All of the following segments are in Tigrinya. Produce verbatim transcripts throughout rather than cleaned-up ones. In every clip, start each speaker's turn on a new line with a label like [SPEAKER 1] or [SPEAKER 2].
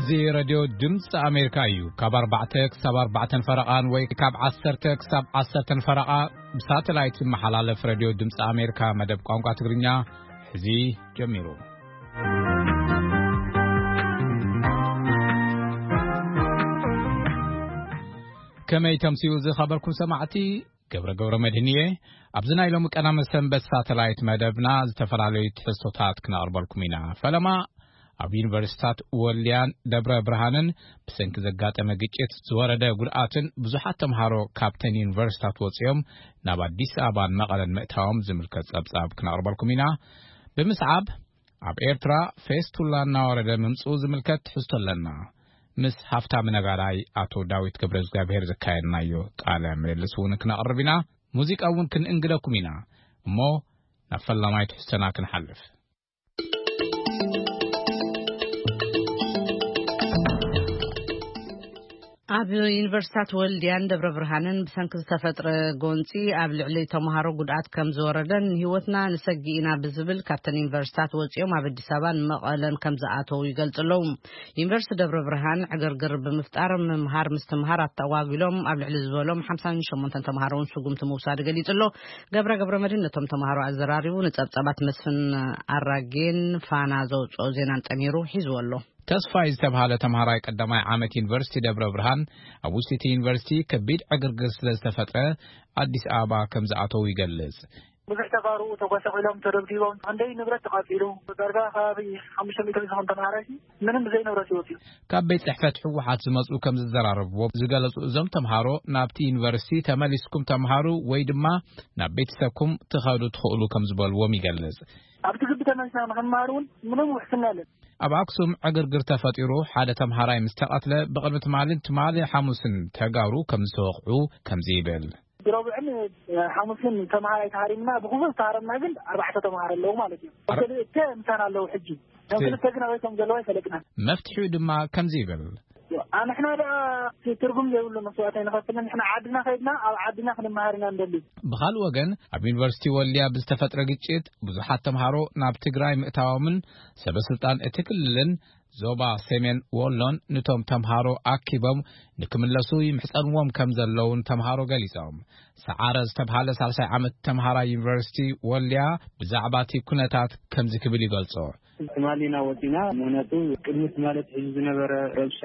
[SPEAKER 1] زي راديو دمس أمريكا يو كبر بعتك سبر بعتن فرقان ويكاب عصرتك سب عصرتن فرقا بساتلايت محلال في راديو دمس أمريكا مدب قانقا تقرنيا حزي جميرو كما يتمسيو زي خبركم سمعتي قبر قبر مدهنية أبزنا إلو مكانا مسن بس ساتلايت مدبنا زتفرالي تحسوتات كنا أربالكمينا فلما ኣብ ዩኒቨርሲታት ወልያን ደብረ ብርሃንን ብሰንኪ ዘጋጠመ ግጭት ዝወረደ ጉድኣትን ብዙሓት ተምሃሮ ካብተን ዩኒቨርሲታት ወፂኦም ናብ ኣዲስ ኣበባን መቐለን ምእታዎም ዝምልከት ጸብጻብ ክነቕርበልኩም ኢና ብምስዓብ ኣብ ኤርትራ ፌስቱላ እናወረደ ምምጽኡ ዝምልከት ትሕዝቶ ኣለና ምስ ሃፍታም ነጋራይ ኣቶ ዳዊት ገብረ እግዚአብሔር ዘካየድናዮ ቃለ ምልልስ እውን ክነቕርብ ኢና ሙዚቃ እውን ክንእንግደኩም ኢና እሞ ናብ ፈላማይ ትሕዝቶና ክንሓልፍ
[SPEAKER 2] ኣብ ዩኒቨርሲታት ወልድያን ደብረ ብርሃንን ብሰንኪ ዝተፈጥረ ጎንፂ ኣብ ልዕሊ ተምሃሮ ጉድኣት ከም ዝወረደን ህይወትና ንሰጊኢና ብዝብል ካብተን ዩኒቨርሲታት ወፂኦም ኣብ አዲስ ኣበባን መቐለን ከም ዝኣተው ይገልጽለው ዩኒቨርሲቲ ደብረ ብርሃን ዕግርግር ብምፍጣር መምሃር ምስትምሃር ኣተዋጊሎም ኣብ ልዕሊ ዝበሎም ሓምሳ ወሸሞንተ ተምሃሮን ስጉምቲ ምውሳድ ገሊጽሎ ገብረ ገብረ መድህን ነቶም ተምሃሮ ኣዘራሪቡ ንጸብጻባት መስፍን ኣራጌን ፋና ዘውፅኦ ዜናን ጠሚሩ ሒዝወሎ ተስፋይ ዝተባሃለ ተምሃራይ ቀዳማይ ዓመት ዩኒቨርሲቲ ደብረ ብርሃን ኣብ ውሽጢ ዩኒቨርሲቲ ከቢድ ዕግርግር ስለ ዝተፈጥረ አዲስ ኣበባ ከም ዝኣተው ይገልጽ
[SPEAKER 3] ብዙሕ ተጋሩ ተጓሳቂሎም ተደብዲቦም አንደይ ንብረት ተቃፂሉ ዳርጋ ከባቢ ሓሙሽተ ሚእቲ ዝኾን ተምሃራይ ምንም ብዘይ ንብረት ይወፅዩ ካብ ቤት ጽሕፈት ሕወሓት ዝመፁ ከም ዝዘራረብዎ ዝገለጹ እዞም ተምሃሮ ናብቲ ዩኒቨርሲቲ ተመሊስኩም ተምሃሩ ወይ ድማ ናብ ቤተሰብኩም ትኸዱ ትኽእሉ ከም ዝበልዎም ይገልጽ ኣብቲ ግቢ ተመሊስና ንኽንመሃር እውን ምንም ውሕስና የለን ኣብ ኣክሱም ዕግርግር ተፈጢሩ ሓደ ተምሃራይ ምስ ተቐትለ ብቕድሚ ትማሊ ትማሊ ሓሙስን ተጋሩ ከም ዝተወቕዑ ከምዚ ይብል ብረቡዕን ሓሙስን ተምሃራይ ተሃሪምና ብኹቡል ተሃረምና ግን ኣርባዕተ ተምሃሮ ኣለዉ ማለት እዩ ክልተ ምሳና ኣለዉ ሕጂ ክልተ ግን ኣበይቶም ዘለዋ ይፈለጥና መፍትሒኡ ድማ ከምዚ ይብል ኣንሕና ደኣ ትርጉም ዘይብሉ መስዋዕታይ ንኸፍልና ንሕና ዓድና ኸይድና ኣብ ዓድና ክንመሃርና እንደሊ ብኻልእ ወገን ኣብ ዩኒቨርሲቲ ወልድያ ብዝተፈጥረ ግጭት ብዙሓት ተምሃሮ ናብ ትግራይ ምእታዎምን ሰበስልጣን እቲ ክልልን ዞባ ሰሜን ወሎን ነቶም ተምሃሮ ኣኪቦም ንክምለሱ ይምሕፀንዎም ከም ዘለውን ተምሃሮ ገሊፆም ሰዓረ ዝተባሃለ ሳልሳይ ዓመት ተምሃራይ ዩኒቨርሲቲ ወልድያ ብዛዕባ እቲ ኩነታት ከምዚ ክብል ይገልጾ ትማሊና ወፂና ምክንያቱ ቅድሚት ማለት ሕዚ ዝነበረ ረብሻ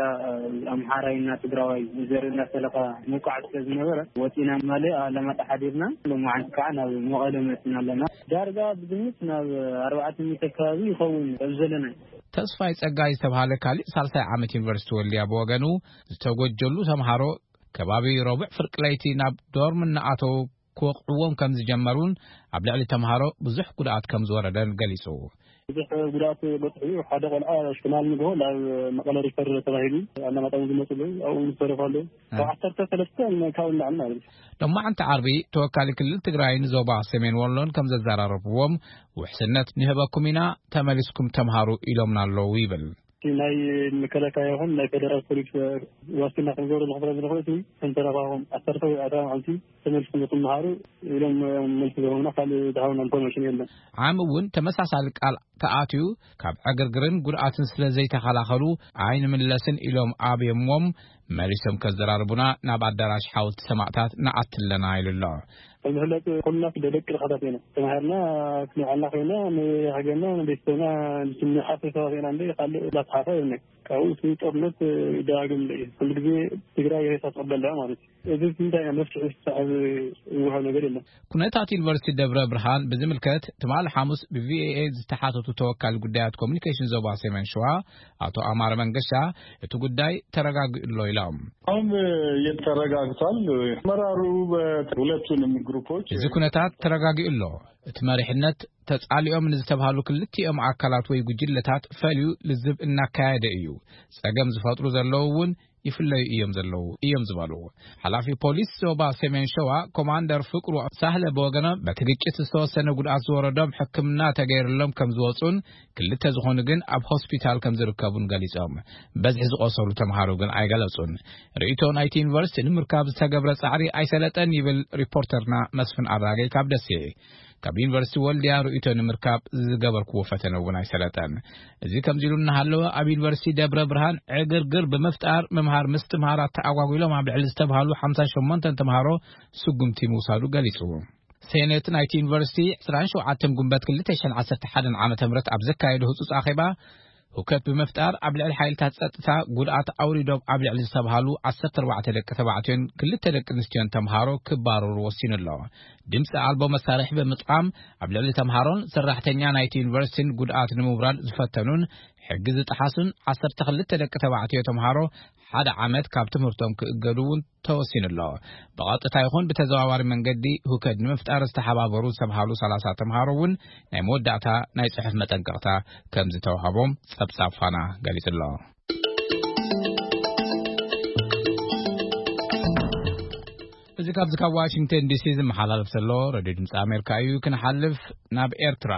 [SPEAKER 3] ኣምሓራይና ትግራዋይ ዘርእና ሰለኻ ሙቃዓት ስለዝነበረ ወፂና ማለ ለማጣ ሓዲርና ሎማዓንት ከዓ ናብ መቐለ መፅና ኣለና ዳርጋ ብግምት ናብ ኣርባዕተ ሚእቲ ከባቢ ይኸውን ዘለና ተስፋይ ጸጋይ ዝተባሃለ ካልእ ሳልሳይ ዓመት ዩኒቨርሲቲ ወልድያ ብወገኑ ዝተጎጀሉ ተምሃሮ ከባቢ ረቡዕ ፍርቂ ለይቲ ናብ ዶርም እናኣተው ክወቕዕዎም ከም ዝጀመሩን ኣብ ልዕሊ ተምሃሮ ብዙሕ ጉድኣት ከም ዝወረደን ገሊጹ ብዙሕ ጉድኣት በፅሑ ሓደ ቆልዓ ሽክናል ንግሆ ናብ መቐለ ሪፈር ተባሂሉ ኣናማጣውን ዝመፅሉ ኣብኡ ዝተረፋሉ ካብ ዓሰርተ ሰለስተ ካብኡ ንላዕሊ ማለት እዩ ሎማዓንቲ ዓርቢ ተወካሊ ክልል ትግራይን ዞባ ሰሜን ወሎን ከም ዘዘራረብዎም ውሕስነት ንህበኩም ኢና ተመሊስኩም ተምሃሩ ኢሎምና ኣለዉ ይብል ናይ መከላከያ ይኹን ናይ ፌደራል ፖሊስ ዋስትና ክንገብሩ ንኽፍረ ዝንኽእሉ ሰንተረኻኹም ዓሰርተ ወይ ኣርባዓ ዓመቲ ተመሊስኩም ትመሃሩ ኢሎም መልሲ ዝህቡና ካልእ ዝሃቡና ኢንፎርሜሽን የለን ዓም እውን ተመሳሳሊ ቃል ተኣትዩ ካብ ዕግርግርን ጉድኣትን ስለ ዘይተኸላኸሉ ኣይንምለስን ኢሎም ኣብየሞም መሊሶም ከዘራርቡና ናብ ኣዳራሽ ሓወልቲ ሰማዕታት ንኣትለና ኢሉሎ المهلات كلنا في دلك الخطابين تمهرنا كنا خينا نحجنا نبيتنا نسمي حافظ وغير عندي قال لا تحافظنا كأو في طبلة داعم كل جزء تقرأ يتقبل لا مارس إذا كنت نفس السعر وهذا غيرنا كنا تعطي الورثة دبر برهان بزملكات تمال حامس ب في إيه إيه استحاته تتوكل قديات كوميونيكيشن زوبا سيمن شوا أو أمار من قشة تقداي ترجع الليلام
[SPEAKER 4] هم يترجع قصال مرارو بولتون جروبوች
[SPEAKER 1] እዚ ኩነታት ተረጋጊኡሎ እቲ መሪሕነት ተጻሊኦም ንዝተባሃሉ ክልቲኦም ኣካላት ወይ ጉጅለታት ፈልዩ ልዝብ እናካየደ እዩ ጸገም ዝፈጥሩ ዘለውን ይፍለዩ እዮም ዘለው እዮም ዝባሉ ሓላፊ ፖሊስ ዞባ ሰሜን ሸዋ ኮማንደር ፍቅሩ ሳህለ በወገነ በትግጭት ዝተወሰነ ጉድኣት ዝወረዶም ሕክምና ተገይርሎም ከም ዝወጹን ክልተ ዝኾኑ ግን ኣብ ሆስፒታል ከም ዝርከቡን ገሊጾም በዝሒ ዝቆሰሉ ተምሃሮ ግን ኣይገለጹን ርእይቶ ናይቲ ዩኒቨርሲቲ ንምርካብ ዝተገብረ ጻዕሪ ኣይሰለጠን ይብል ሪፖርተርና መስፍን ኣራጌ ካብ ደሴ ካብ ዩኒቨርሲቲ ወልድያ ርእይቶ ንምርካብ ዝገበርክዎ ፈተነ እውን ኣይሰለጠን እዚ ከምዚሉና ሃለወ ኣብ ዩኒቨርሲቲ ደብረ ብርሃን ዕግርግር ብምፍጣር መምሃር ምስ ተምሃራት ተኣጓጉሎም ኣብ ልዕሊ ዝተባሃሉ ሓምሳ ወሸሞንተ ተምሃሮ ስጉምቲ ምውሳዱ ገሊጹ ሴኔት ናይቲ ዩኒቨርሲቲ عشرين وسبعة ጉንበት ክልተ ሺህ ዓሰርተ ሓደ ዓመተ ምህረት ኣብ ዘካየደ ህጹጽ ኣኼባ ሁከት ብምፍጣር ኣብ ልዕሊ ሓይልታት ጸጥታ ጉድኣት ኣውሪዶም ኣብ ልዕሊ ዝተባሃሉ ዓሰርተ ኣርባዕተ ደቂ ተባዕትዮን ክልተ ደቂ ኣንስትዮን ተምሃሮ ክባረሩ ወሲኑ ኣሎ ድምፂ ኣልቦ መሳርሒ ብምጥቃም ኣብ ልዕሊ ተምሃሮን ሰራሕተኛ ናይቲ ዩኒቨርሲቲን ጉድኣት ንምውራድ ዝፈተኑን ሕጊ ዝጠሓሱን ዓሰርተ ክልተ ደቂ ተባዕትዮ ተምሃሮ ሓደ ዓመት ካብ ትምህርቶም ክእገዱን ተወሲኑ ኣሎ ብቐጥታ ይኹን ብተዘዋዋሪ መንገዲ ሁከት ንምፍጣር ዝተሓባበሩ ዝተባሃሉ ሰላሳ ተምሃሮ እውን ናይ መወዳእታ ናይ ጽሑፍ መጠንቀቕታ ከም ዝተዋህቦም ጸብጻብ ፋና ገሊጹ ኣሎ እዚ ካብዚ ካብ ዋሽንግተን ዲሲ ዝመሓላለፍ ዘሎ ሬድዮ ድምፂ ኣሜሪካ እዩ ክንሓልፍ ናብ ኤርትራ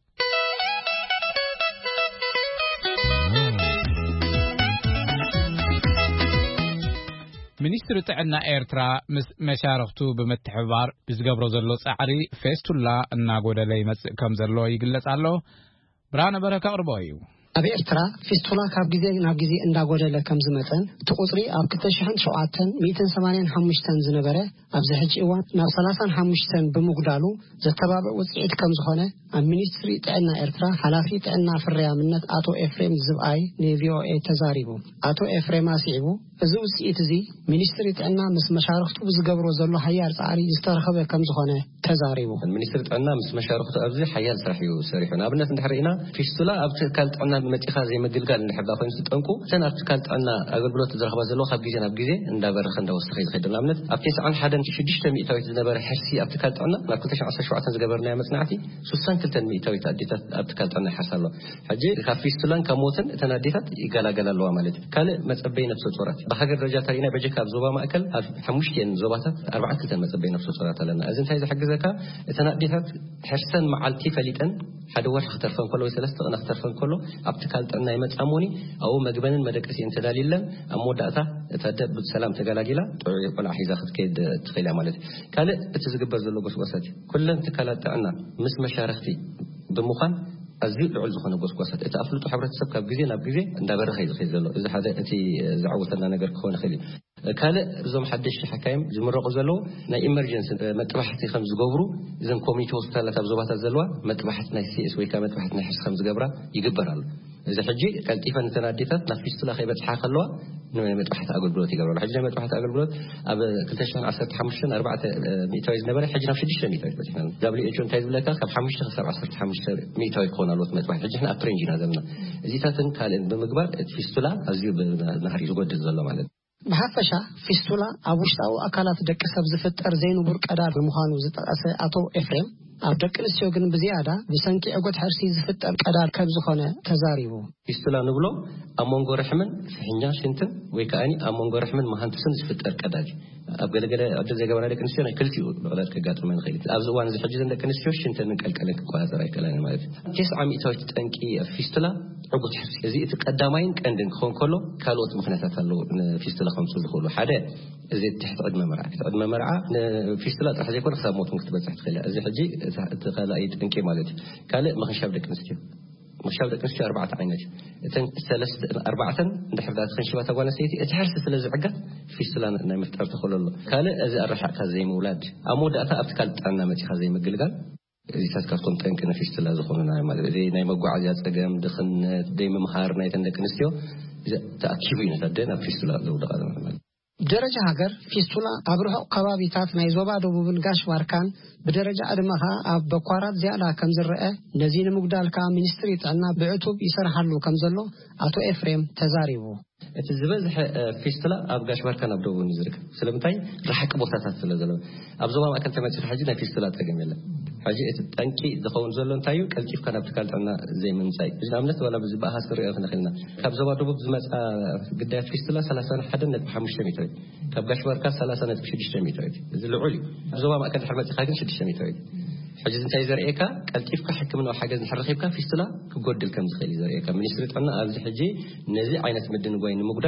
[SPEAKER 1] ሚኒስትሪ ጥዕና ኤርትራ ምስ መሻርክቱ ብምትሕብባር ብዝገብሮ ዘሎ ጻዕሪ ፌስቱላ እናጎደለ ይመጽእ ከም ዘሎ ይግለጽ ኣሎ ብርሃነ በረካ ቅርቦ እዩ
[SPEAKER 5] ኣብ ኤርትራ ፌስቱላ ካብ ግዜ ናብ ግዜ እንዳጎደለ ከም ዝመጸን እቲ ቁጽሪ ኣብ ክልተ ሺህ ሸውዓተ ሚእቲ ሰማንያ ሓሙሽተ ዝነበረ ኣብዚ ሕጂ እዋን ናብ ሰላሳ ሓሙሽተ ብምጉዳሉ ዘተባብዕ ውጽኢት ከም ዝኾነ ኣብ ሚኒስትሪ ጥዕና ኤርትራ ሓላፊ ጥዕና ፍርያምነት ኣቶ ኤፍሬም ዝብኣይ ንቪኦኤ ተዛሪቡ ኣቶ ኤፍሬም ኣሲዕቡ እዚ ውጽኢት እዚ ሚኒስትሪ ጥዕና ምስ መሻርክቱ ዝገብሮ ዘሎ ሓያል ጻዕሪ ዝተረኸበ ከም ዝኾነ ተዛሪቡ
[SPEAKER 6] ሚኒስትሪ ጥዕና ምስ መሻርክቱ ኣብዚ ሓያል ስራሕ እዩ ሰሪሑ ንኣብነት እንድሕሪና ፊስቱላ ኣብ ትካል ጥዕና መጪኻ ዘይምግልጋል እንድሕባ ኮይኑ ዝጠንቁ እተን ኣብ ትካል ጥዕና ኣገልግሎት ዝረኸባ ዘሎ ካብ ግዜ ናብ ግዜ እንዳበረኸ እንዳወሰኸ ይኸይድ ንኣብነት ኣብ ትስዓን ሓደን ሽዱሽተ ሚእታዊት ዝነበረ ሕርሲ ኣብ ትካል ጥዕና ናብ ክልተ ሺህ ዓሰርተ ሸውዓተ ዝገበርናዮ መጽናዕቲ ስልሳን ክልተ ሚእታዊት ኣዴታት ኣብ ትካል ጥዕና ይሓርሳ ኣለዋ ሕጂ ካብ ፊስቱላን ካብ ሞትን እተን ኣዴታት ይገላገላ ኣለዋ ማለት እዩ ካልእ መጸበይ ነፍሰ ጡራት بحاجة درجة ترينا بيجي كاب زوبا ما أكل حمشتين زوباتات أربعة كتير مثلا نفس الصورة لنا إذا أنت إذا حاجة زكاة تناديتات حرسا مع الكيف ليتن حد واحد اختار فن كله وثلاثة أنا اختار فن كله أبتكالت أنا يمت أموني أو مجبن مدركة أنت دليل لهم أمود أتا تهدد بالسلام تجالاجلا ولا حيز أخذ كيد تخيل عملت كله تزجب بزلوا بس وساتي كلن تكالت أنا مس مشارختي بمخان أزيد العلز خنا بس قصة إتأفلتوا حبرة سبكة بجزينا بجزي ندبر خيز خيز له إذا هذا أنت زعوتنا نجار كون خلي كله زم حدش حكايم زمر قزلوا نا إمرجنس متبحثي خمس جبرو إذا كوميتي وصلت لتبزوبات الزلوا متبحثنا سي إس ويكا متبحثنا حس خمس جبرة يجبر على إذا حجي كان تيفن تناديتات نفيس تلا خيبة حق الله إنه متبحث أقول بلوت يجبر الحجي متبحث أقول بلوت أب كلتشان عشرة حمشين أربعة ميتايز نبرة حجي نفس الشيء ميتايز بس إحنا دبليو إتش أون تايز بلاك كاب حمشين خسر عشرة حمشين ميتايز كون الوت متبحث حجي إحنا أبرينجنا زمنا زيتاتن كالن بمقبل فيس تلا أزيو بالنهار يزود الزلة معنا
[SPEAKER 5] بحفشة فيستولا أبوشت أو أكلات دك سبز فت أرزين وبرك أدار المخانو زت أسا أتو إفريم أبدك السيوغن بزيادة بسنكي أقود حرسي زفت أدار كبز خانة تزاريبو
[SPEAKER 6] فيستولا نبلو أمونغو رحمن فحنيا شنتن ويكأني أمونغو رحمن مهندسن زفت أركاداج أبقى لقى أبدا زي جوانا لك نسيونا كلتي وغلات كجاتر من خيلي أبزوان زي حجزن لك نسيوش شنتن من كالكالك قوازر أي كلام مالك كيس عم يتوي تنكي فيستولا عقود حرسي زي تقدمين كندن خون كله كالوت مخنثات له فيستولا خمس دخول حدا زي تحت قد مرعى تحت قد مرعى فيستولا راح يكون خسر موت مكتوب تحت خليه زي حجي تخلى أي تنكي مالك كله ما خنشاب لك نسيو مشاهد كنسي أربعة عينات تن ثلاث أربعة نحفظات خنشبات أقوانا سيتي اتحرس ثلاث عقة في سلان نعم تقرب تقول الله كله إذا الرحى كزي مولاد أمود أتا أبتكلت أنا متي خزي مقلقان إذا تذكر كنت يمكن في سلان زخون نعم إذا نعم وقع عزيز تجمع دخن دايما مهار نايتن كنسيو إذا تأكيدين تدينا في سلان ذو دقائق
[SPEAKER 5] درجة هاجر فيستولا أبرها قبابيتات نايزوبا دوبن قاش واركان بدرجة أدمها أب بقارات زيادة كم زرقة نزين مقدال كام منستريت عنا بعتوب يسرح له كم زلو أتو إفريم تزاريبو
[SPEAKER 6] الزبز فيستولا أب قاش واركان أبدو نزرك سلمتاي راح كبوتات سلزلو أبزوما ما كنت ماشي حاجة فيستولا تجميلة حاجة تنكي دخون زلون تايو كل كيف كان بتكلم عنا زي من ساي بس عملت ولا بزبها سرية خلنا خلنا كابزوما دوب بزمت قدام فيستولا ثلاثة حدا نتبح مش تميتاي كابقاش واركان ثلاثة نتبح شديش تميتاي زي العلي زوما ما كنت حرمت خاكن شديش تميتاي حاجة انت زرقيكا قال كيف كحكم انه حاجة نحرقيبكا في استلا كقدل كم زخيل زرقيكا من يسرت عنا أبز حجي نزي عينة مدن وين مقدل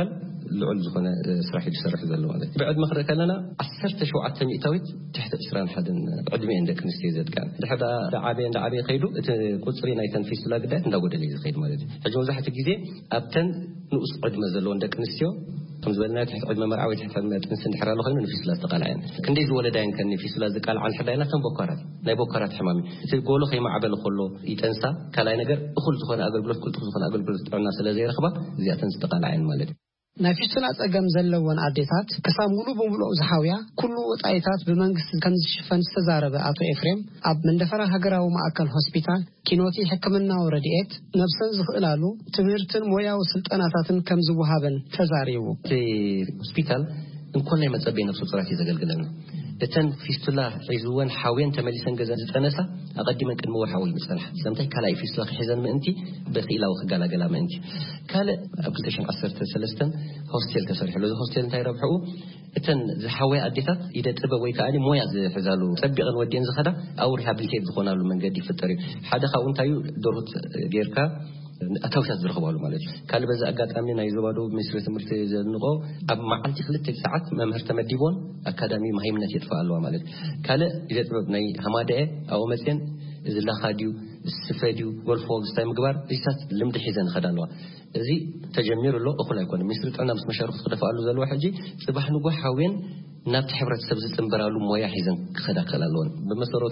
[SPEAKER 6] ልዑል ዝኾነ ስራሕ ይሰርሕ ዘሎ ማለት ብዕድመ ክረከለና عشرة وسبعة ሚእታዊት تحت عشرين واحد ዕድመ እንደክ ንስተይ ዘድቃን ድሕዳ ዳዓበ ዳዓበ ከይዱ እቲ ቁጽሪ ናይ ተንፊስ ላግዳት እንዳጎደለ ይዝኸይድ ማለት እዩ ሕጂ መብዛሕትኡ ግዜ ኣብተን ንኡስ ዕድመ ዘሎ እንደክ ንስተዮ ከም ዝበልና ትሕት ዕድመ መርዓዊ ትሕት ዕድመ ጥንስ እንድሕር ኣሎ ኮይኑ ንፊስ ላስተቃልዐን ክንደይ ዝወለዳይን ከን ንፊስ ላዝቃልዓን ሕዳይና ተን ቦካራት ናይ ቦካራት ሕማሚ እቲ ጎሎ ከይማዕበል ከሎ ይጠንሳ ካልኣይ ነገር እኹል ዝኾነ ኣገልግሎት ቁልጡፍ ዝኾነ ኣገልግሎት ጥዕና ስለ ዘይረኽባ እዚኣተን ዝተቃልዐን ማለት እዩ
[SPEAKER 5] ናይ ፊስቱላ ጸገም ዘለወን ኣዴታት ክሳብ ሙሉ በሙሉ ዝሓውያ ኩሉ ወጣይታት ብመንግስቲ ከም ዝሽፈን ዝተዛረበ ኣቶ ኤፍሬም ኣብ መንደፈራ ሃገራዊ ማዕከል ሆስፒታል ኪኖቲ ሕክምናዊ ረድኤት ነብሰን ዝኽእላሉ ትምህርትን ሞያዊ ስልጠናታትን ከም ዝወሃበን ተዛሪቡ
[SPEAKER 6] እቲ ሆስፒታል እንኳን ላይ መጸበይ ነፍሱ ጽራት ይዘገልግለና እተን ፊስቱላ ሒዝወን ሓዌን ተመሊሰን ገዛ ዝጠነሳ ኣቀዲመን ቅድመ ወርሓዊ ምጽናሕ ሰምታይ ካላይ ፊስቱላ ሒዘን ምእንቲ በኺላው ክጋላገላ ምእንቲ ካለ ኣብ ሁለት ሺህ وعشرة ሰለስተ ሆስቴል ተሰሪሕሉ እዚ ሆስቴል እንታይ ረብሑ እተን ዝሓወያ ኣዴታት ይደጥበ ወይ ከኣኒ ሞያ ዝሕዛሉ ጸቢቕን ወዲን ዝኸዳ ኣብ ሪሃቢሊቴት ዝኾናሉ መንገዲ ይፍጠር እዩ ሓደ ካብኡ እንታይ ደርሁት ጌርካ ኣታውሳት ዝረኽባሉ ማለት እዩ ካለ በዛ ኣጋጣሚ ናይ ዞባዶ ሚኒስትሪ ትምህርቲ ዘንቆ ኣብ መዓልቲ ክልተ ሰዓት መምህር ተመዲቦን ኣካዳሚ ማሂምነት ይጥፋሉ ማለት ካለ ይዘጥበብ ናይ ሃማደአ ኣብ መጽን ዝላኻዲው ስፈዲው ወልፎ ዝታይ ምግባር እዚታት ልምዲ ሒዘን ኸዳለዋ እዚ ተጀሚሩሎ እኹል ኣይኮነ ሚኒስትሪ ጥዕና ምስ መሻርክት ክደፋሉ ዘለዎ ሕጂ ጽባሕ ንጎ ሓዌን ናብ ሕብረተሰብ ዝጥንበራሉ ሞያ ሒዘን ክኸዳከላለውን በመሰረቱ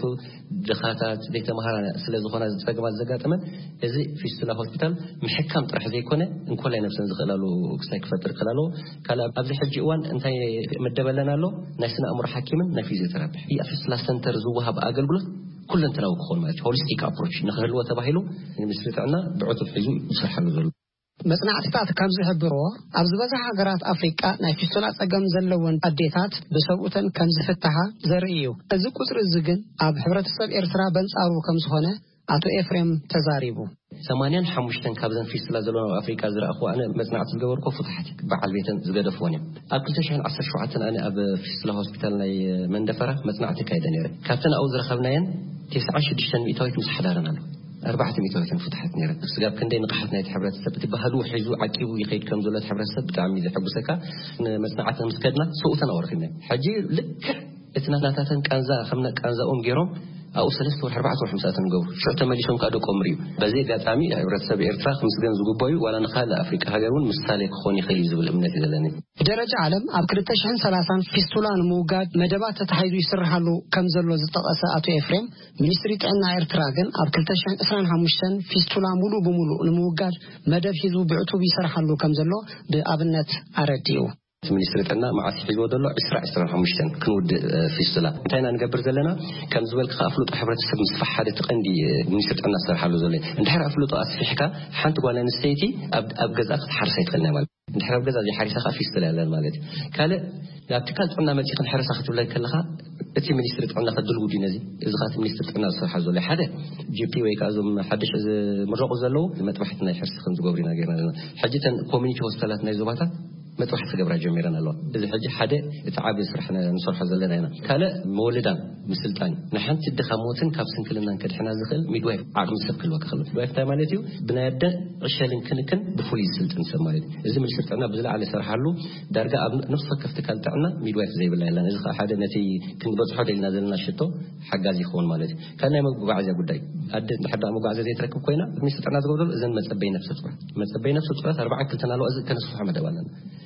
[SPEAKER 6] ድኻታት ቤተማሃራ ስለ ዝኾነ ዝጸገማት ዘጋጠመን እዚ ፊስቱላ ሆስፒታል ምሕካም ጥራሕ ዘይኮነ እንኳን ላይ ነፍሰን ዝኽእላሉ ክሳይ ክፈጥር ከላሎ ካላ ኣብዚ ሕጂ እዋን እንታይ መደበለናሎ ናይ ስነ ኣእምሮ ሓኪምን ናይ ፊዚዮቴራፒ ፊስቱላ ሰንተር ዝወሃብ ኣገልግሎት ኩለን ተናው ክኾን ማለት ሆሊስቲክ አፕሮች ንኽህልዎ ተባሂሉ ሚኒስትሪ ጥዕና ብዕቱብ ሒዙ ይሰርሓሉ ዘሎ
[SPEAKER 5] መጽናዕትታት ከም ዝሕብሮ ኣብ ዝበዝሕ ሃገራት ኣፍሪቃ ናይ ፊስቱላ ጸገም ዘለወን ኣዴታት ብሰብኡተን ከም ዝፍታሓ ዘርኢ እዩ እዚ ቁጽሪ እዚ ግን ኣብ ሕብረተሰብ ኤርትራ በንጻሩ ከም ዝኾነ ኣቶ ኤፍሬም ተዛሪቡ
[SPEAKER 6] ثمانية وخمسين ካብዘን ፊስቱላ ዘለወን ኣፍሪቃ ዝረኣኹ ኣነ መጽናዕቲ ዝገበርኩ ፍታሓት በዓል ቤተን ዝገደፍዎን እዮም ኣብ ሁለት ሺህ وعشرة ኣነ ኣብ ፊስቱላ ሆስፒታል ናይ መንደፈራ መጽናዕቲ ካይደ ነይረ ካብተን ኣው ዝረኸብናየን تسعة وستين ሚእታዊት ምስ ሓዳረን ኣሎ أربعة ሚእታዊት ፍታሓት ነይረ ስጋብ ክንደይ ንቕሓት ናይ ሕብረተሰብ ትባህሉ ሒዙ ዓቂቡ ይኸይድ ከም ዘሎ ሕብረተሰብ ብጣዕሚ ዝሕጉሰካ መጽናዕቲ ምስ ከድና ሰውተን ኣወርኺና ሕጂ ልክ እትናታተን ቃንዛ ከምና ቃንዛኦም ገይሮም أو ثلاثة ولا أربعة ولا خمسة نجوا شو تمليشون كادو كومريو بزي قاتامي رتسب إيرترا خمس جنز جوبايو ولا نخال أفريقيا هجرون مستالك خوني خليز بالأمنية زلاني
[SPEAKER 5] درجة عالم أبكرتش عن ثلاثان فيستولان موجاد مدبات تحيز يسرها له كم زلوا زتقاسة أتو إفريم منستريت عنا إيرتراجن أبكرتش عن إسران همشتن فيستولان مولو بمولو الموجاد مدب يزو بعتو بيسرها له كم زلوا بأبنت أرديو
[SPEAKER 6] ሚኒስትሪ ጥዕና ማዓስ ሒዝዎ ዘሎ عشرة عشرة وخمسة ክንውድ ፊስቱላ እንታይና ንገብር ዘለና ከም ዝበልክ ኣፍሉጦ ሕብረተሰብ ምስ ፈሓደ ተቐንዲ ሚኒስትሪ ጥዕና ዝሰርሓሉ ዘሎ እንድሕር ኣፍሉጦ ኣስፊሕካ ሓንቲ ጓል ኣንስተይቲ ኣብ ኣብ ገዛ ክትሓርሳ ይትኽእልና ማለት እንድሕር ኣብ ገዛ ዘይሓሪሳ ፊስቱላ ያለን ማለት ካልእ ኣብቲ ካል ጥዕና መፂእ ክንሕረሳ ክትብለ ከለኻ እቲ ሚኒስትሪ ጥዕና ከድልጉ ዲ ነዚ እዚ ኻት ሚኒስትሪ ጥዕና ዝሰርሓ ዘሎ ሓደ ጂፒ ወይ ከዓ ዞም ሓድሽ ዝምረቑ ዘለዉ መጥባሕቲ ናይ ሕርሲ ከም ዝገብሩ ኢና ጌርና ዘለና ሕጂ ተን ኮሚኒቲ ሆስፒታላት ናይ ዞባታት متوحد خبرة جميلة الله إذا حاجة حدا يتعب يسرحنا نصرح زلنا هنا كلا مولدان مثل نحن تدخموتن كابسن كلنا نكد حنا زخل ميدوايف عقم سب كل وقت خلو ميدوايف تامالتيو بنادى عشان كن كن بفولي سلطن سمالتي إذا من سلطنا بزلا على سرح له درجة نفس كفت كان تعنا ميدوايف زي بالله لأن إذا حدا نتي كن بس حدا نازلنا شتو حق زي خون مالتي كان يوم بعزة قداي أد نحب أمو بعزة زي تركب كوينا مثل تعنا زقول إذا ما تبين نفسه صراحة ما تبين نفسه صراحة أربعة كل تنالو إذا كان صح ما دوالنا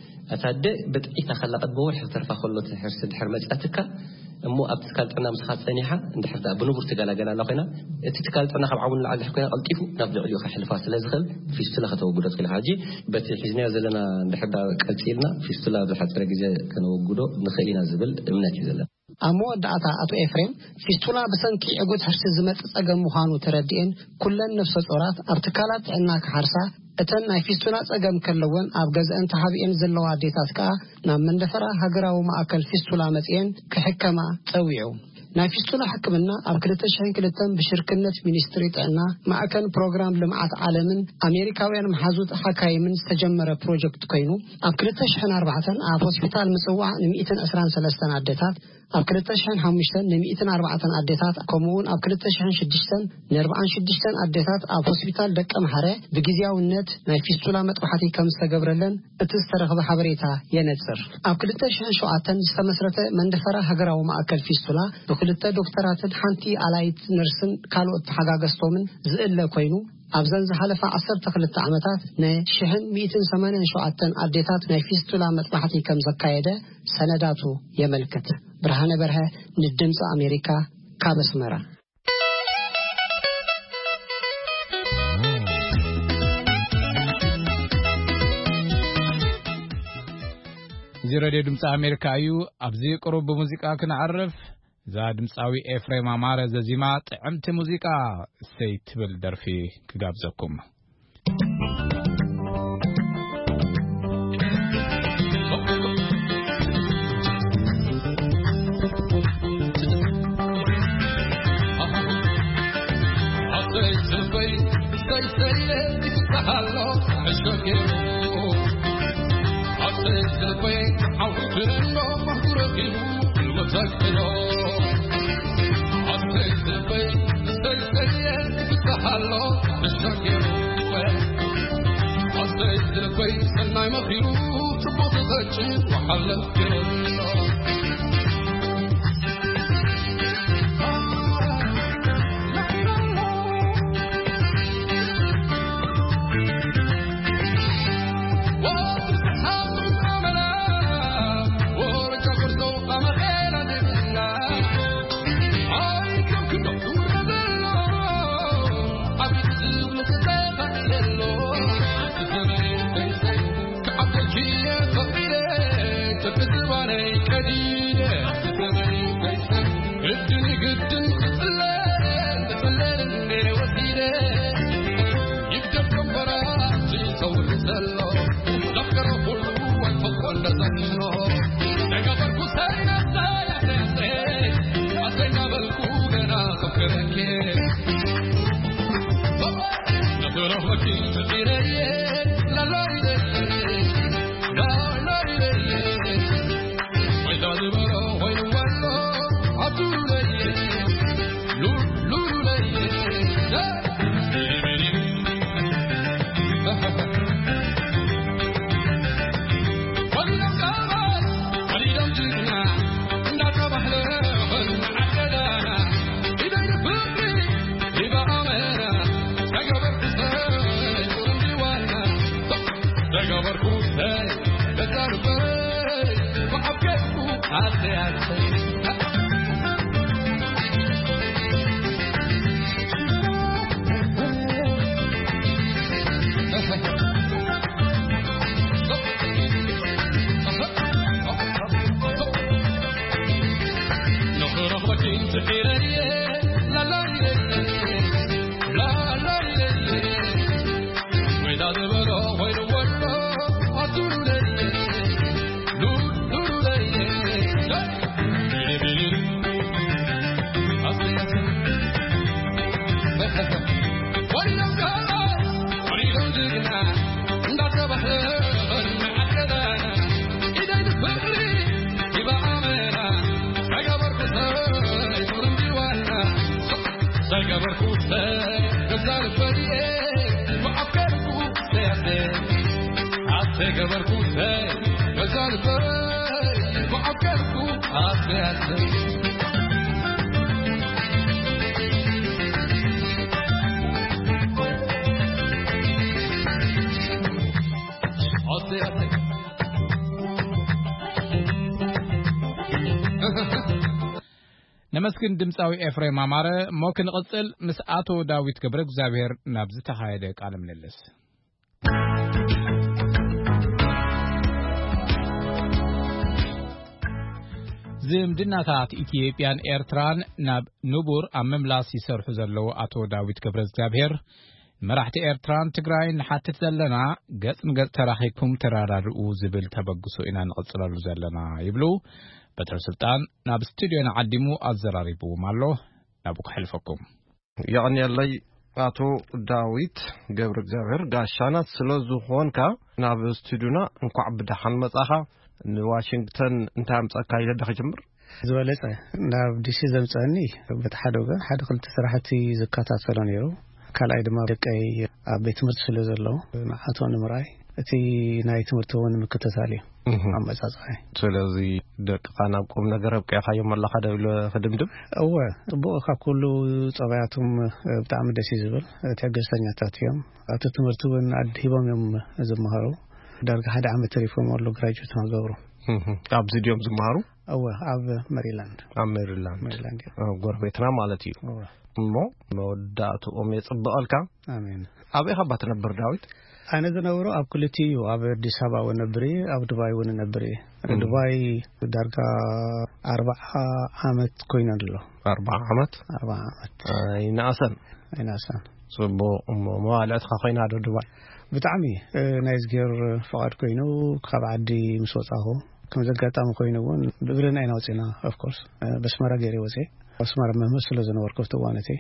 [SPEAKER 6] أتعدى بتقيت خلقت بوح ترفع خلوت حرس الحرمات أتك مو أبتكالت أنا مسخات ثانية ندحر ده بنور تجلا جلا لقينا تتكالت أنا خب عون على الحكاية ألطيفو نبدأ اليوم خل فاصل أزغل في السلاخة وجودت كل حاجة بتحزني زلنا نحر ده كالتيلنا في السلاخة بحث رجزة كانوا وجوده نخلينا زبل مناتي زلا
[SPEAKER 5] أمو دعتا أتو إفريم في السلاخة بسن كي أقول حرس الزمت أجمع مهانو تردين كل نفس الأورات ارتكالات إنك حرسة أتن ناي فيستولا أجمع كلون أبجز أنت حبيين زلوا عديتات كا نام من دفرة هجرة وما أكل فيستولا متين كحكمة تويعو ناي فيستولا حكمنا أبكرتش هنكلتن بشركة مينستري عنا ما أكن برنامج لمعات عالمين أمريكا وين محزود حكاية من استجمر بروجكت كينو أبكرتش حنا أربعة أب هوسبيتال مسوع نمئتن أسران سلستان عديتات ኣብ ክልተ ሽሕን ሓሙሽተን ን100 ወርባዕተ ኣዴታት ከምኡውን ኣብ ክልተ ሽሕን ሽዱሽተ ን4ርባዓን ሽዱሽተ ኣዴታት ኣብ ሆስፒታል ደቀ መሓረ ብግዚያውነት ናይ ፊስቱላ መጥባሕቲ ከም ዝተገብረለን እቲ ዝተረኸበ ሓበሬታ የነጽር። ኣብ ክልተ ሽሕን ሸውዓተ ዝተመስረተ መንደፈራ ሃገራዊ ማእከል ፊስቱላ ብክልተ ዶክተራትን ሓንቲ ኣላይት ነርስን ካልኦት ተሓጋገዝቶምን ዝእለ ኮይኑ ኣብዘን ዝሓለፈ ዓሰርተ ክልተ ዓመታት ን1,187 ኣዴታት ናይ ፊስቱላ መጥባሕቲ ከም ዘካየደ ሰነዳቱ የመልክት። ብርሃነ በርሀ ንድምፂ ኣሜሪካ ካብ ኣስመራ።
[SPEAKER 1] እዚ ሬድዮ ድምፂ ኣሜሪካ እዩ። ኣብዚ ቅሩብ ብሙዚቃ ክንዓርፍ ዛ ድምፃዊ ኤፍሬም ኣማረ ዘዚማ ጥዕምቲ ሙዚቃ እሰይ ትብል ደርፊ ክጋብዘኩም።
[SPEAKER 7] Hello, Mister Gilwell. I say to the face and I'm a few to both of the chin. Hello, Gilwell.
[SPEAKER 1] نمسكن دمساوي إفريم أمارة ممكن نقصل مسأتو داويد كبرك زابير نبزة هايدك على منلس زمدناتات إثيوبيان إيرتران ناب نبور أمملاس يسرحو زلو أتو داويد كبرك زابير مرحت إيرتران تقراين حتى تزلنا قد نقد تراحيكم ترارارؤو زبل تبقسو إنا نقصل زلنا يبلو بتر سلطان ناب استوديو نعدمو الزراريبو مالو نابوك حلفكم
[SPEAKER 8] يعني اللي أتو داويد قبر زابير قاشانا سلوزو هونكا ناب استوديونا نكو عبد حن مصاحا واشنطن انت امصا كايده دخ جمر
[SPEAKER 9] ዝበለጸ ናብ ዲሲ ዘምጻኒ በተሓደገ ሓደ ክልተ ስራሕቲ ዝካታተሎ ነይሩ ካልኣይ ድማ ደቀይ ኣብ ቤት ትምህርቲ ስለ ዘለዎ ንዓቶም ንምርኣይ እቲ ናይ ትምህርቲ ውን ምክትታል እዩ ኣመጻጽኣይ
[SPEAKER 8] ስለዚ ደቅኻ ናብ ቁም ነገር ኣብቀያኻዮም ኣለኻ ደብሎ ክድምድም
[SPEAKER 9] እወ ጽቡቕ ካብ ኩሉ ጸባያቶም ብጣዕሚ ደስ ዝብል ተገዝተኛታት እዮም እቲ ትምህርቲ ውን ኣድሂቦም እዮም ዝመሃሩ ዳርጋ ሓደ ዓመት ተሪፎም ኣሎ ግራጁዌት ማገብሩ
[SPEAKER 8] ኣብዚ ድዮም ዝመሃሩ
[SPEAKER 9] እወ ኣብ ሜሪላንድ
[SPEAKER 8] ኣብ ሜሪላንድ
[SPEAKER 9] ሜሪላንድ
[SPEAKER 8] ጎረቤትና ማለት እዩ እሞ መወዳእትኦም የጽብቐልካ
[SPEAKER 9] ኣሜን
[SPEAKER 8] ኣበይኻ ባትነብር ዳዊት
[SPEAKER 9] أنا زنورو أب كلتي وأب ديسابا ونبري أب دبي ونبري دبي درجة أربعة عامات كوينا دلو
[SPEAKER 8] أربعة عامات
[SPEAKER 9] أربعة عامات
[SPEAKER 8] أي ناسن
[SPEAKER 9] أي ناسن
[SPEAKER 8] صبوا ما على خاخينا على دبي
[SPEAKER 9] بتعمي نايز غير فقط كوينو خاب عدي مسوطاهو كم زغاطام كوينو بغرنا يناوصينا of course بس مرا غيري وسي أسمر ممثل زنور كفت وانتي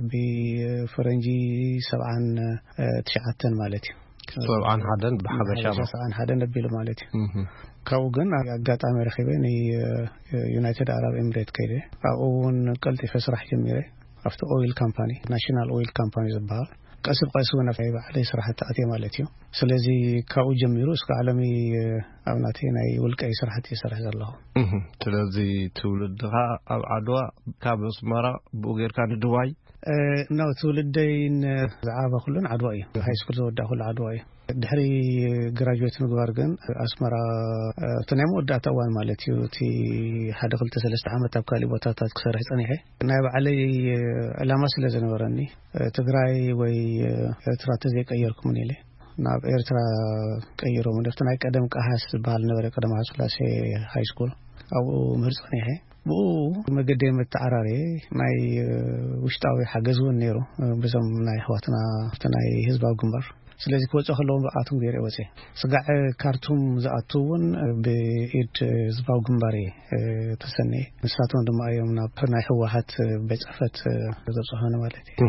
[SPEAKER 9] بفرنجي سبعان تشعتن مالتي
[SPEAKER 8] سبعان حدن بحبشة
[SPEAKER 9] سبعان حدن نبيل مالتي كوجن أقطع مرخبين يونايتد عرب إمارات كده أون قلت فسرح جميرة أفتو أويل كامباني ناشيونال أويل كامباني زبار قصب قصونا في بعد صراحة تأتي مالتيو سلزي كأو جميروس كعالمي أبناتينا يولك أي صراحة يسرح الله
[SPEAKER 8] سلزي تولدها عدوى كابوس مرة بوغير كان دواي
[SPEAKER 9] أه نو تولدين زعابة كلن عدوى هاي سكول زودا كل عدوى دحري جراجويت مغوارغن اسمرا تنيمو ودات اوان مالتيو تي حدا قلت ثلاث عامات ابكالي بوتاتات كسرح صنيحه نايب علي علامه سلازنورني تግራይ ወይ ኤርትራ ተዘይ ቀየርኩም ነይለ ናብ ኤርትራ ቀይሮ ምንድፍተናይ ቀደም ቀሃስ ባል ነበረ ቀደም አስላሴ ሃይ ስኩል አው ምርጽኒሄ ቡ መገደ መተዓራሪ ናይ ውሽጣዊ ሓገዝውን ነይሩ በዞም ናይ ህዋትና ተናይ ህዝባዊ ግንባር ስለዚህ ከወጽእ ከለዎም በአቱም ገይረ ወጽ ስጋዕ ካርቱም ዝኣቱውን በኢድ ህዝባዊ ግንባር ተሰኒ ንሳቶም ድማ እዮም ናብ ናይ ህወሓት በጽፈት ዘብጽሐነ ማለት እዩ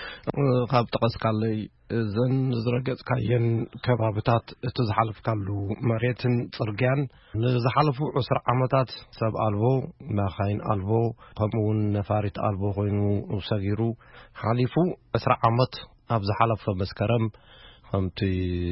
[SPEAKER 8] ካብ ተቀስካለይ ዘን ዝረገጽካየን ከባብታት እቲ ዝሓልፍካሉ መሬትን ጽርግያን ንዝሓልፉ عشرة ዓመታት ሰብ አልቦ ማኻይን አልቦ ከምኡውን ነፋሪት አልቦ ኮይኑ ሰጊሩ ሓሊፉ عشرة ዓመት ኣብ ዝሓለፈ መስከረም ከምቲ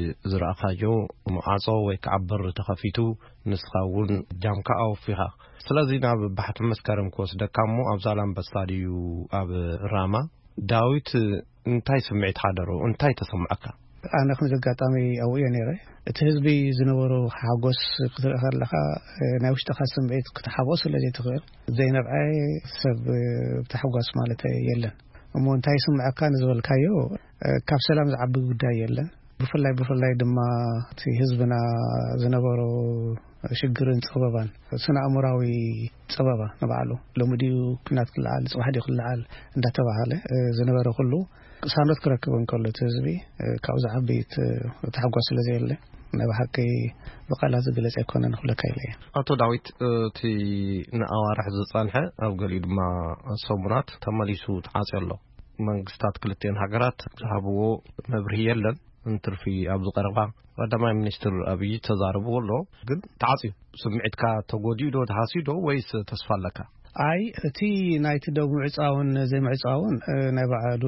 [SPEAKER 8] ዝረኣኻዮ ማዓጾ ወይ ከዓበር ተኸፊቱ ንስኻውን ጃምካ ኣውፊኻ ስለዚ ናብ ባሕቲ መስከረም ክወስደካሞ ኣብ ዛላምበሳ ድዩ ኣብ ራማ ዳዊት እንታይ ስምዒት ሓደሮ እንታይ ተሰምዐካ
[SPEAKER 9] أنا خن زقاطامي أو ينيره تهزبي زنورو حاجوس كتخلخ ناوش تخصم بيت كتحوس ولا زي تغير زي نبعي سب بتحوس مالته يلا ومو انتهي سمع كان زول كايو كاف سلام زعبي قدا يلا بفلاي بفلاي دما تي حزبنا زنورو شجرن صبابان سنا امراوي صبابا نبعلو لمديو كنات كلعال واحد يخلعال انت تبعاله زنورو كله ሳኖት ክረክብን ከሎ ተዝቢ ካብዛ ዓበይት ተሐጓስ ስለዚ የለ ነባሐቂ በቃላት ዝግለጽ አይኮነን ሁለካ ይለየ
[SPEAKER 8] አቶ ዳዊት እቲ ንኣዋርሕ ዝጻንሐ ኣብ ገሊኡ ድማ ሰሙናት ተመሊሱ ተዓጽሎ መንግስታት ክልቴን ሃገራት ዝሃብዎ መብርሂ የለን እንትርፊ ኣብ ዝቀረባ ቀዳማይ ሚኒስትር አብይ ተዛረቡ ኣሎ ግን ተዓጽዩ ስምዒትካ ተጎዲዶ ተሃሲዶ ወይስ ተስፋ ኣለካ
[SPEAKER 9] አይ እቲ ናይቲ ደው ምዕጻውን ዘይ ምዕጻውን ናይ ባዕሉ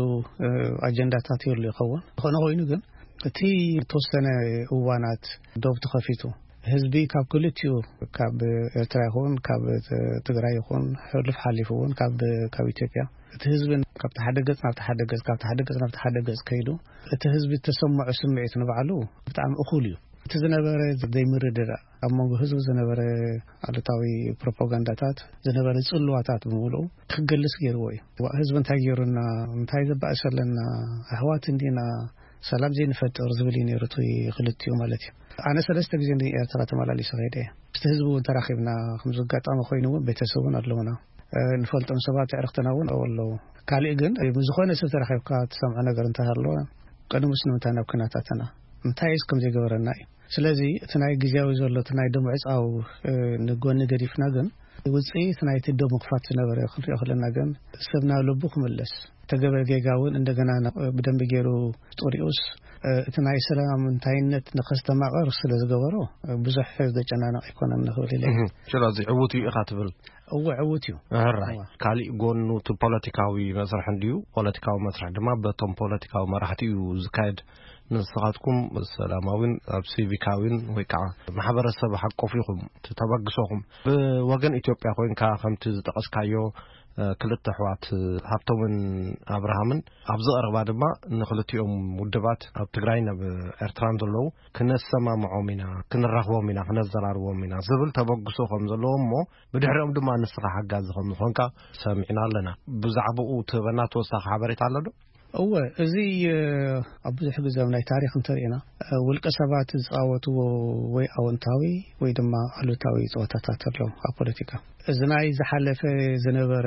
[SPEAKER 9] አጀንዳታት ይርሉ ይኸውን ሆነ ኮይኑ ግን እቲ ተወሰነ እዋናት ደው ተኸፊቱ ህዝቢ ካብ ክልቲኡ ካብ ኤርትራ ይኹን ካብ ትግራይ ይኹን ሕልፍ ሓሊፉን ካብ ካብ ኢትዮጵያ እቲ ህዝቢ ካብ ተሓደገጽ ናብ ተሓደገጽ ካብ ተሓደገጽ ናብ ተሓደገጽ ከይዱ እቲ ህዝቢ ተሰምዑ ስምዒት ንባዕሉ ብጣዕሚ እኹል እዩ እቲ ዝነበረ ዘይምርድዳ ኣብ መንጎ ህዝቢ ዝነበረ ኣሉታዊ ፕሮፓጋንዳታት ዝነበረ ጽልዋታት ብምሉኡ ክገልጽ ገይርዎ እዩ ህዝቢ እንታይ ገይሩና እንታይ ዘባእሰለና ኣህዋት እንዲና ሰላም ዘይንፈጥር ዝብል ነይሩት ክልቲኡ ማለት እዩ ኣነ ሰለስተ ግዜ ኤርትራ ተመላሊሰ ኸይደ እቲ ህዝቢ ተራኺብና ከም ዝጋጣሚ ኮይኑ ቤተሰቡን ኣለውና ንፈልጦም ሰባት ዕርክተናውን ኣለዉ ካልእ ግን ብዝኾነ ሰብ ተራኺብካ ትሰምዖ ነገር እንታይ ኣሎ ቀድሙስ ንምንታይ ናብ ኩናታትና እንታይ እስከም ዘይገበረና እዩ ስለዚ እቲ ናይ ግዜያዊ ዘሎ እቲ ናይ ደም ዕጻው ንጎኒ ገዲፍና ግን ውጽኢት ናይቲ ደም ክፋት ዝነበረ ክንሪኦ ከለና ግን ሰብና ልቡ ክምለስ ተገበ ጌጋውን እንደገና በደንብ ገሩ ጦሪውስ እትናይ ሰላም እንታይነት ንከስተማቀር ስለዝገበሮ ብዙሕ ዘጨናና ኢኮኖሚ ነኽብል
[SPEAKER 8] ስለዚ ዕውት ይኻትብል
[SPEAKER 9] او عوتيو
[SPEAKER 8] هراي كالي غونو تو بوليتيكاوي مسرح انديو بوليتيكاو مسرح دما بتوم بوليتيكاو مرحتيو زكايد نسخاتكم السلاماوين سيفيكاوين ويكا محبرسب حقوفيكم تتبغسوكم بوغن اثيوبيا كوين كا خمت زتقسكايو كلت حوات هابتومن ابراهامن ابز اربا دما نخلتيوم مدبات اب تግራይና በኤርትራን ዘለው ከነሰማ ማውሚና ከነራኽቦ ሚና ከነዘራርቦ ሚና ዝብል ተበግሶ ከም ዘለውሞ በድሕሪኦም ድማ ንስኻ ሓጋዝ ከም ዝኾንካ ሰሚዕና ኣለና ብዛዕባኡ ተበና ተወሳኺ ሓበሬታ ኣለዶ
[SPEAKER 9] هو ازي ابو حجزم ናይ ታሪክ እንተሪና ውልቀ ሰባት ዝፃወትዎ ወይ አዎንታዊ ወይ ድማ አሉታዊ ጾታታት አለው ኣብ ፖለቲካ እዝናይ ዝሓለፈ ዝነበረ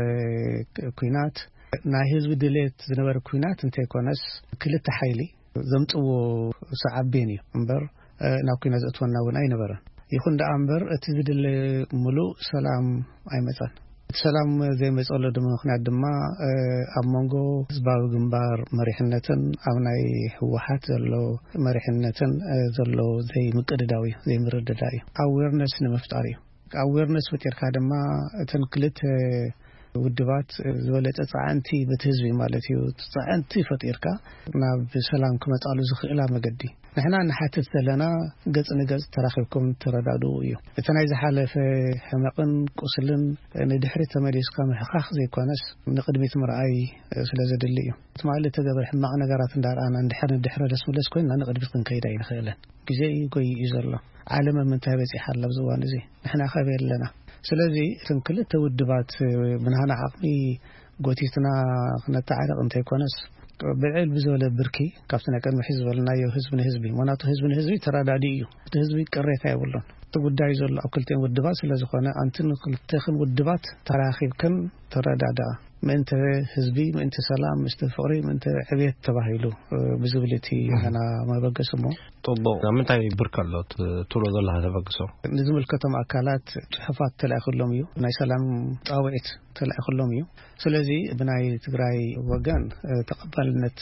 [SPEAKER 9] ኩናት ናይ ህዝብ ድሌት ዝነበረ ኩናት እንታይ ኮነስ ክልተ ሓይሊ ዘምጽዎ ሰዓቤን እዩ እምበር ናብ ኩናት ዘጥወና ወን ኣይነበረ ይኹን ዳ እምበር እቲ ዝድለ ሙሉ ሰላም ኣይመጻን ሰላም ዘመጸለ ደሞ ምክንያት ድማ ኣብ መንጎ ህዝባዊ ግንባር መሪሕነትን ኣብ ናይ ህወሓት ዘሎ መሪሕነትን ዘሎ ዘይ ምቅድዳዊ ዘይ ምርድዳዊ አዌርነስ ንምፍጣር እዩ አዌርነስ ወጥርካ ድማ እተን ክልተ ውድባት ዝበለጠ ጻዕንቲ በትህዝቢ ማለት እዩ ጻዕንቲ ፈጢርካ ናብ ሰላም ከመጣሉ ዝኽእላ መገዲ نحن نحاتت لنا قص نقص تراخيكم تردادو እዩ እተናይ ዝሓለፈ ሕመቅን ቁስልን ንድሕሪ ተመሪስ ከም ሕኻኽ ዘይኮነስ ንቅድሚት ምርኣይ ስለዘድሊ እዩ ማለት ተገበር ሕማቅ ነገራት እንዳራና እንድሕር እንድሕር ደስ ብለስ ኮይና ንቅድሚት ክንከይዳ ይንኽእለን ግዜ ይጎይ ይዘሎ ዓለም ምንታይ በፂሕ ኣሎ ዝዋን እዚ نحن خبرለና ስለዚ እተን ክልተ ውድባት ምንሃና ዓቕሚ ጎቲትና ክነተዓረቕ እንታይ ኮነስ بالعلم بزول بركي كابتن كان محزب لنا يو حزب حزبي مناطق حزب حزبي ترادادي يو حزبي قريتا يولون تغداي زول اكلتين ودبات ስለዝኾነ አንተን ክልተኽን ውድባት ተራኺብከን ተረዳዳ ምንተ ህዝቢ ምንተ ሰላም ምስተፍሪ ምንተ ዕቤት ተባሂሉ ብዝብልቲ አና ማበገስሞ
[SPEAKER 8] طب ምንታይ ብርከሎት ቱሎ ዘላህ ተበግሶ
[SPEAKER 9] ንዝምልከቶም አካላት ጽሕፋት ተላኽሎም እዩ ናይ ሰላም ጣውዒት ተላኽሎም እዩ ስለዚ ብናይ ትግራይ ወገን ተቀባልነት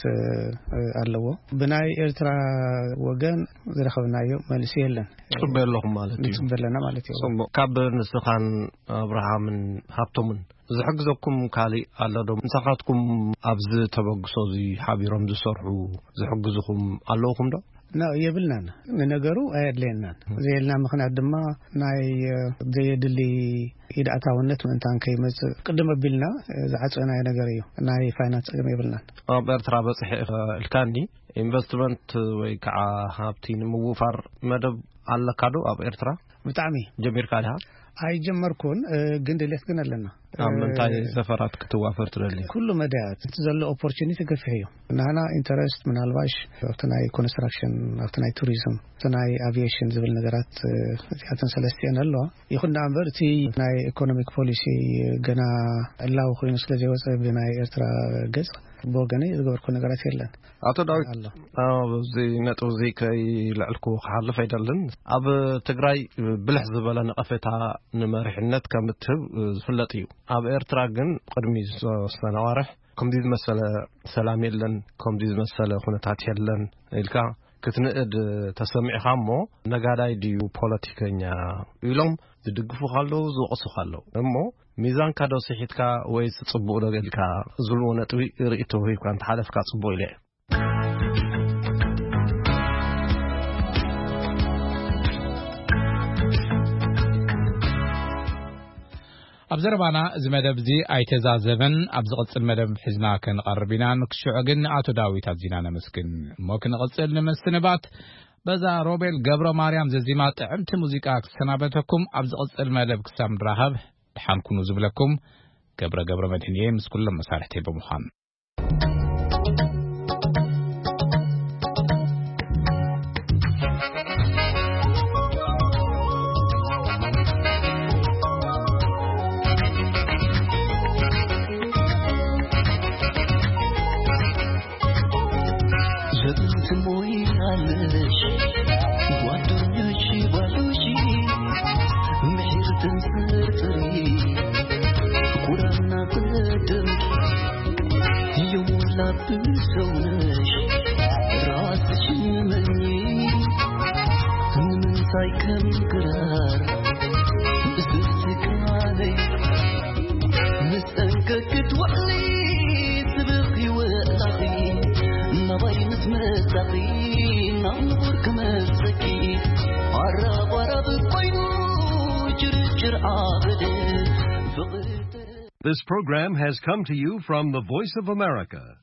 [SPEAKER 9] ኣለዎ ብናይ ኤርትራ ወገን ዝረኸብናዮ መልሲ የለን
[SPEAKER 8] ጽበለኹም ማለት እዩ
[SPEAKER 9] ጽበለና ማለት እዩ
[SPEAKER 8] ካብ ንስኻን አብርሃምን ሃብቶምን ዝሕግዘኩም ካሊ ኣለዶ ንሳኻትኩም ኣብዝ ተበግሶዚ ሓቢሮም ዝሰርሑ ዝሕግዙኩም ኣለውኩም ዶ ና
[SPEAKER 9] የብልናን ነገሩ አይደለናን ዘይልና ምክንያት ድማ ናይ ዘይድሊ ኢዳታውነት ምንታን ከይመጽ ቅድመ ቢልና ዝዓጽና ነገር እዩ ናይ ፋይናንስ ቅድመ ይብልናን
[SPEAKER 8] ኣብ ኤርትራ በጽሕ ልካኒ ኢንቨስትመንት ወይ ከዓ ሃብቲ ንምውፋር መደብ ኣለካዶ ኣብ ኤርትራ
[SPEAKER 9] ብጣዕሚ
[SPEAKER 8] ጀሚርካ ዲሃ
[SPEAKER 9] አይ ጀመርኩን ግን ድሌት ግን ኣለና
[SPEAKER 8] አምንታይ ሰፈራት ክትዋፈር ትደሊ
[SPEAKER 9] ኩሉ መዳያት ዘሎ ኦፖርቹኒቲ ገፍህዩ ናና ኢንተረስት ምናልባሽ አፍተናይ ኮንስትራክሽን አፍተናይ ቱሪዝም አፍተናይ አቪዬሽን ዝብል ነገራት ያተን ሰለስቲያን አለ ይኹን ዳምበር እቲ ናይ ኢኮኖሚክ ፖሊሲ ገና አላው ኮይኑ ስለዚህ ወጽ በናይ ኤርትራ ገጽ በወገኔ ዝገበርኩ ነገራት የለን
[SPEAKER 8] አቶ ዳዊት አዎ እዚ ነጥብ እዚ ከይ ልዕልኩ ሓልፍ አይደለን ኣብ ትግራይ ብልሕ ዝበለ ነቀፈታ ንመሪሕነት ከምትህብ ዝፍለጥ እዩ ኣብ ኤርትራ ግን ቅድሚ ዝተነዋርሕ ከምዚ ዝመሰለ ሰላም የለን ከምዚ ዝመሰለ ኩነታት የለን ኢልካ ክትንእድ ተሰሚዕኻ እሞ ነጋዳይ ድዩ ፖለቲከኛ ኢሎም ዝድግፉ ካለው ዝወቅሱ ካለው እሞ ሚዛን ካዶ ሲሒትካ ወይ ጽቡቕ ደገልካ ዝልዎ ነጥቢ ርእይቶ ወይ ኳንተ ሓለፍካ ጽቡቕ ኢለ
[SPEAKER 1] ኣብዘረባና ዝመደብ ዚ ኣይተዛዘበን ኣብ ዝቕጽል መደብ ሒዝና ክንቐርብና ንክሽዑ ግን አቶ ዳዊት ኣዚና ነመስግን ሞ ክንቕጽል ንምስንባት በዛ ሮቤል ገብረ ማርያም ዘዚማ ጥዕምቲ ሙዚቃ ክሰናበተኩም ኣብ ዝቕጽል መደብ ክሳብ ድራሃብ ድሓንኩኑ ዝብለኩም ገብረ ገብረ መድህንየ ምስ ኩሎም መሳርሕተይ ብምዃን
[SPEAKER 10] You سونش راسش مني من سايكم قرار بسرتك علي مسألك توعلي تبقي وأخي نضي متمسقي ننظرك مسكي عرب ورب قينو جرجر عابد.
[SPEAKER 11] This program has come to you from the Voice of America,